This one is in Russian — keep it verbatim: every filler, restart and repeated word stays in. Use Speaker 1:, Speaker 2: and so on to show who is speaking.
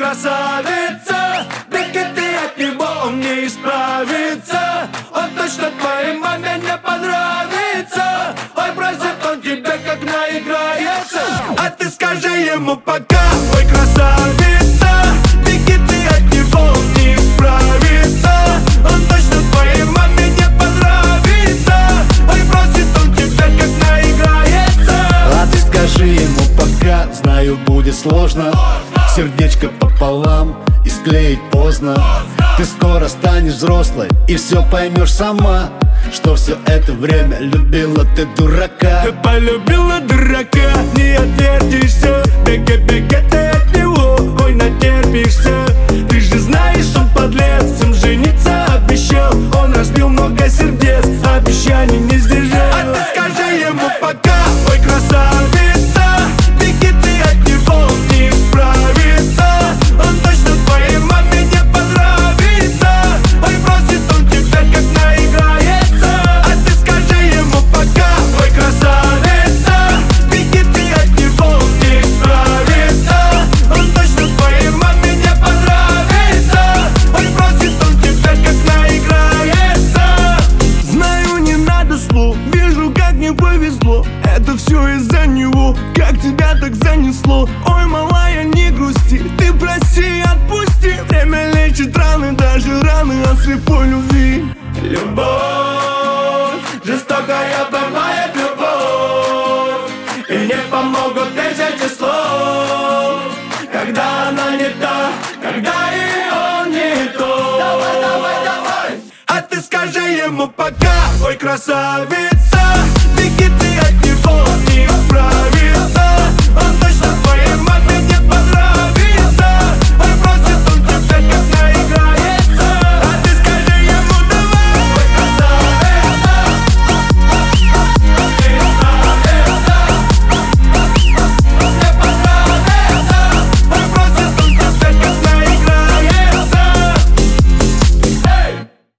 Speaker 1: красавица, беги ты от него, он не исправится. Он точно твоей маме не понравится. Ой, просит он тебя, как наиграется. А ты скажи ему пока, ой, красавица, беги ты от него, он не исправится. Он точно твоей маме не понравится. Ой, просит он тебя, как наиграется.
Speaker 2: А ты скажи ему пока, знаю, будет сложно. Сердечко пополам и склеить поздно. Ты скоро станешь взрослой и все поймешь сама, что все это время любила ты дурака.
Speaker 1: Ты полюбила дурака, не отвертишься. Беги, беги ты от него, ой, натерпишься. Ты же знаешь, он подлец, им жениться обещал. Он разбил много сердец, обещаний не сдержал. А ты скажи ему пока, ой, красавица, беги ты от него, он не исправится. Он точно твоей маме не понравится. Ой, просит он тебя, как наиграется. А ты скажи ему пока, ой, красавица, беги ты от него, он не исправится. Он точно твоей маме не понравится. Ой, просит он тебя, как наиграется. Знаю, не надо слов, вижу, как не повезло. Это все из-за него, как тебя так занесло. Ой, малая, не грусти, ты прости, отпусти. Время лечит раны, даже раны от слепой любви. Любовь, жестокая бывает любовь, и не помогут тысячи слов. Когда она не та, когда и он не то. Давай, давай, давай. А ты скажи ему пока, ой, красавица,